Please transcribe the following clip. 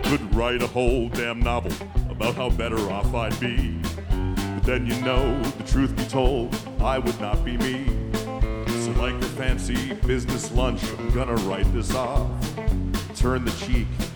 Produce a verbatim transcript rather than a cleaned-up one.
Could write a whole damn novel about how better off I'd be. But then you know, the truth be told, I would not be me. So like a fancy business lunch, I'm gonna write this off. Turn the cheek